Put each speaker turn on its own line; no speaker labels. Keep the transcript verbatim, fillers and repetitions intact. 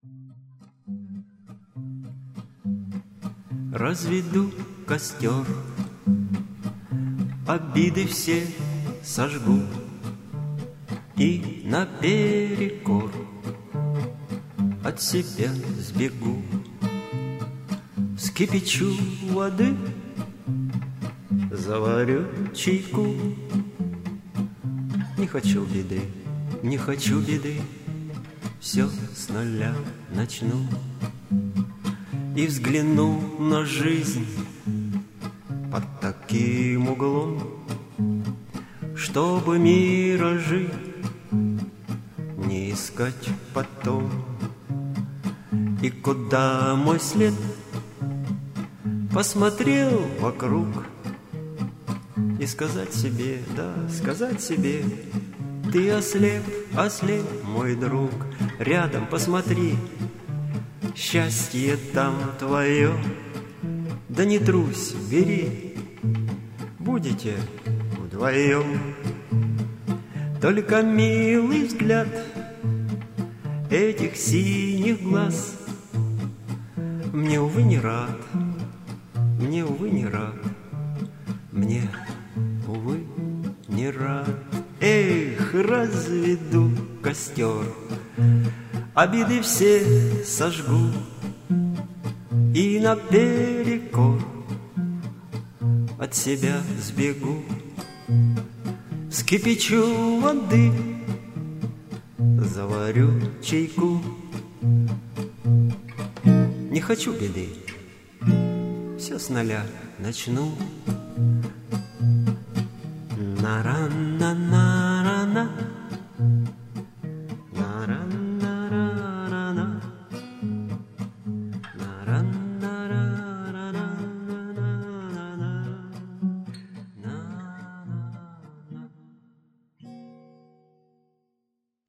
Разведу костер, обиды все сожгу и наперекор от себя сбегу. Вскипячу воды, заварю чайку. Не хочу беды, не хочу беды, все с нуля начну. И взгляну на жизнь под таким углом, чтобы миражи не искать потом. И куда мой след посмотрел вокруг, и сказать себе, да, сказать себе: ты ослеп, ослеп, мой друг. Рядом посмотри, счастье там твое. Да не трусь, бери, будете вдвоем. Только милый взгляд этих синих глаз мне, увы, не рад, мне, увы, не рад, мне, увы, не рад. Эх, разведу костер, обиды все сожгу и наперекор от себя сбегу. Вскипячу воды, заварю чайку. Не хочу беды, все с нуля начну. Наран.